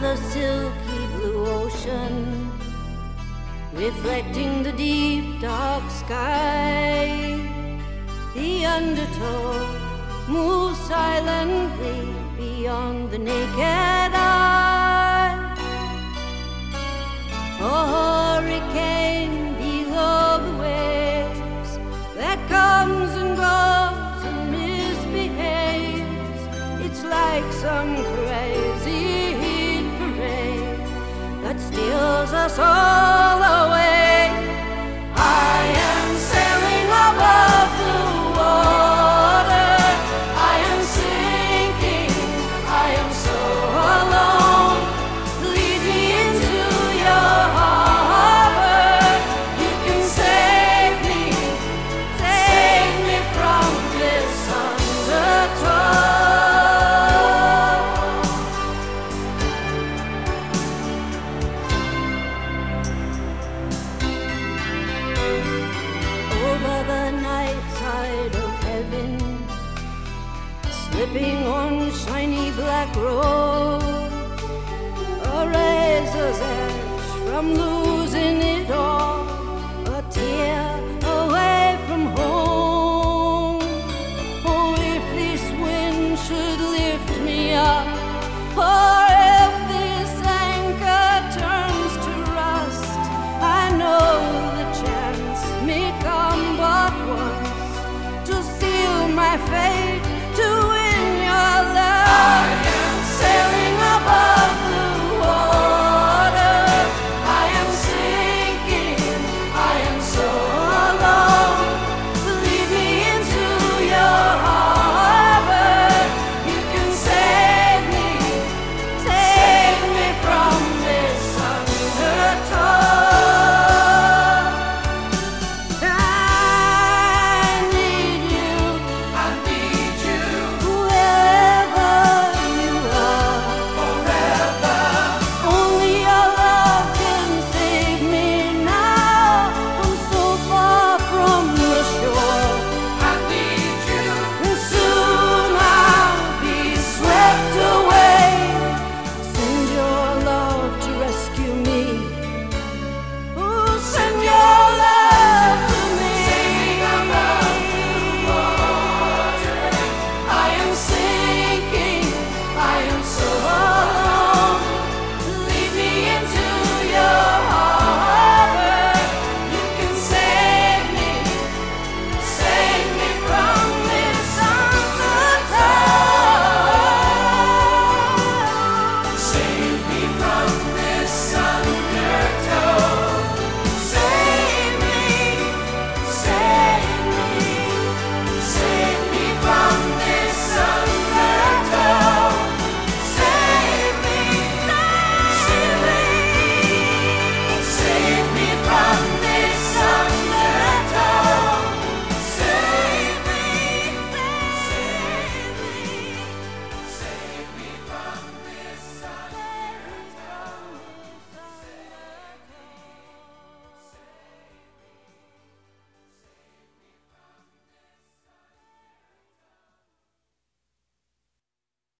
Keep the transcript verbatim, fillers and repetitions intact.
the silky blue ocean, reflecting the deep dark sky. The undertow moves silently beyond the naked eye. A hurricane below the waves that comes and goes and misbehaves. It's like some crazy heat parade that steals us all away. I am sailing above the water. I am sinking. I am so alone. Lead me into your harbor. You can save me, save me from this undertow. Over the night side of heaven, slipping on shiny black roads, a razor's edge from losing it all, a tear away from home. Oh, if this wind should lift me up, or if this anchor turns to rust, I know the chance may come but once to seal my fate.